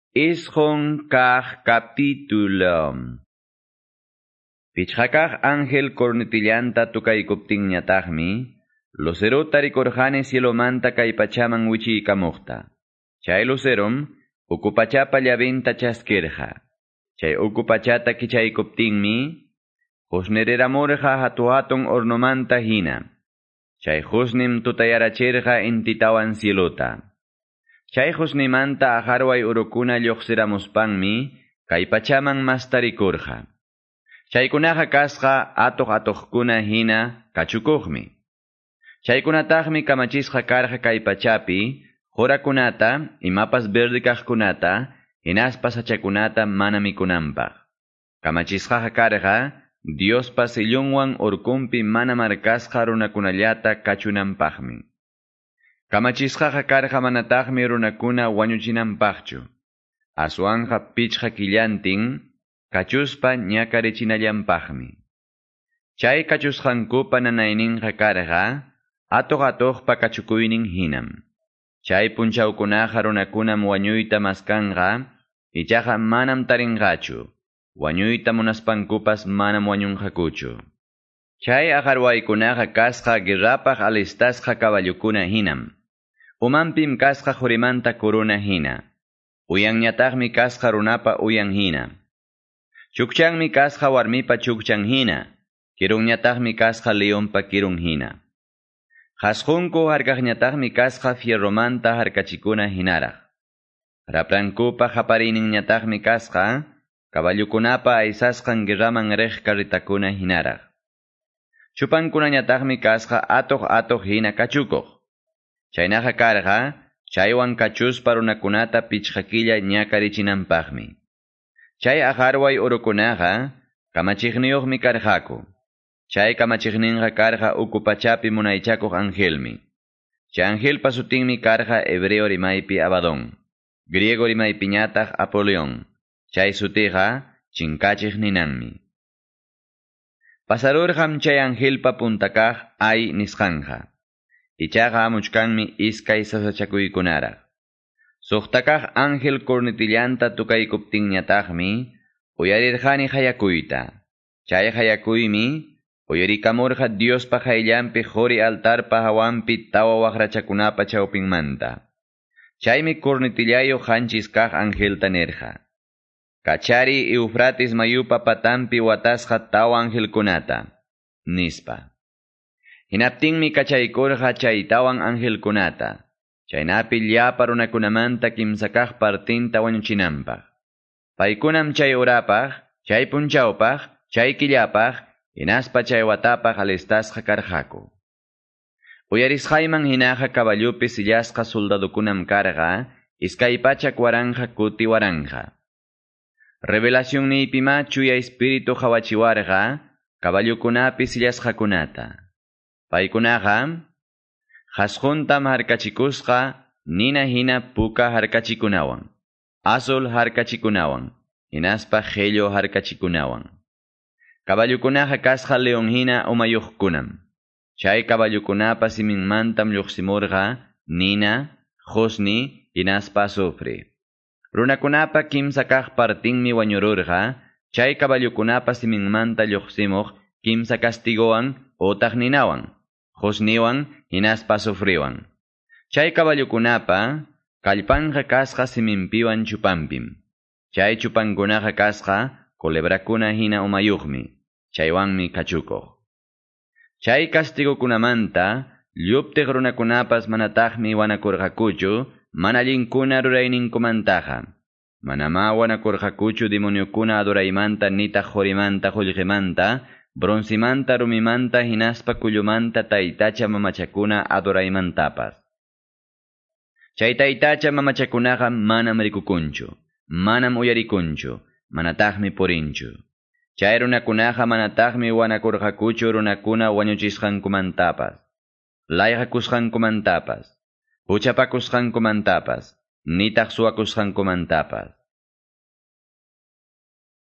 Isqun kaq capítulo. Pichqakaq ángel cornitillanta tukaykuptinñataqmi, luceruta rikurqani cielomanta kay pachaman wichiykamuqta. Chay lucerum, ukupachapa llavinta chaskirqa. Chay ukupachata kichaykuptinmi, husniriramurqa hatu-hatun hornomanta hina. Chay husnim tutayarachirqa intitawan cielota. Chay husnimanta aharway urukuna lluqsiramuspanmi, kay pachaman mastarikurqa. Chaykunaqa kasqa atuq-atuqkuna hina kachukuqmi. Chaykunataqmi kamachisqa karqa kay pachapi, jurakunata, imapas verde kaqkunata, hinaspas hachakunata mana mikunanpaq. Kamachisqaqa karqa, Diospa sillunwan urkumpi mana markasqa runakunallata kachunanpaqmi. Kamachisqaqa karqa manataqmi runakuna wañuchinanpaqchu. Aswanqa pichqa killantin, kachuspa ñakarichinallanpaqmi. Chay kachusqankupa nanayninqa karqa, atuq-atuqpa kachukuynin hinam. Chay punchawkunaqa runakunam wañuyta maskanqa, ichaqa manam tarinqachu. Wañuyta munaspankupas manam wañunqakuchu. Chay aqarwaykunaqa kasqa guerrapaq alistasqa kaballukuna hinam. Umanpim kasqa hurimanta kuruna hina. Uyanñataqmi kasqa runapa uyan hina. Chukchanmi kasqa warmipa chukchan hina. Kirunñataqmi kasqa leonpa kirun hina. Hasqunku harkaqñataqmi kasqa fierromanta harkachikuna hinaraq. Raprankupa hapariyninñataqmi kasqa, kaballukunapa aysasqan guerraman riq karritakuna hinaraq. Chupankunañataqmi kasqa atuq-atuq hina kachukuq. Chaynaqa karqa, chaywan kachuspa runakunata pichqakilla ñakarichinanpaqmi. Chay aharway urukunaqa, kamachiqniyuqmi karqaku. Chay kamachiqninqa karqa ukupachapi munaychakuq angelmi. Chay angelpa sutinmi karqa hebreo rimaypi Abadón, griego rimaypiñataq Apolión. Chay sutiqa chinkachiq ninanmi. Pasarurqam chay angelpa puntakaq ay nisqanja. Ichaqa amuchkanmi iskay sasachakuykunaraq. Suqtakaq ángel cornitillanta tukaykuptinñataqmi, uyarirqani hayakuyta. Chay hayakuymi, uyarikamurqa Diospa hayllampi quri altarpa hawanpi tawa waqrachakunapa chawpinmanta. Chaymi cornitillayo qanchis kaq angelta nirqa. Kachari Eufrates mayupa patanpi watasqa tawa angelkunata, nispa. Hinaptinmi kachaykurqa chay tawan angelkunata. Chaynapi llapa runakunamanta kimsa kaq partinta wañuchinanpaq. Paykunam chay urapaq, chay punchawpaq, chay killapaq, hinaspa chay watapaq alistasqa karqaku. Uyarisqayman hinaqa kaballupi sillasqa soldadukunam karqa, iskay pachak waranja kuti waranja. Revelación niypima chuya espiritu hawachiwarqa, kaballukunapi sillasqakunata. Paykunaqa, hasquntam harkachikusqa, nina hina puka harkachikunawan, azul harkachikunawan, hinaspa qello harkachikunawan. Kaballukunaqa kasqa leon hina umayuqkunam. Chay kaballukunapa siminmantam lluqsimurqa, nina, husni, hinaspa azufre. Runakunapa kimsa kaq partinmi wañururqa, chay kaballukunapa siminmanta lluqsimuq kimsa castigowan otaq ninawan, husniwan, hinaspa azufriwan. Chay kaballukunapa, kallpanqa kasqa siminpiwan chupanpim. Chay chupankunaqa kasqa, culebrakuna hina umayuqmi, chaywanmi kachukuq. Chay castigokunamanta, lluptiq runakunapas manataqmi wanakurqakuchu, mana allinkuna rurayninkumantaqa. Manama wanakurqakuchu demoniokuna adoraymanta nitaq horimanta qullqimanta, bronzimanta rumimanta hinaspa kullumanta taytacha mamachakuna adoraymantapas. Chay taytacha mamachakunaqa manam rikukunchu, manam uyarikunchu, manataqmi purinchu. Chay runakunaqa manataqmi wanakurqakuchu runakuna wañuchisqankumantapas, layqakusqankumantapas, huchapakusqankumantapas, nitaq suwakusqankumantapas.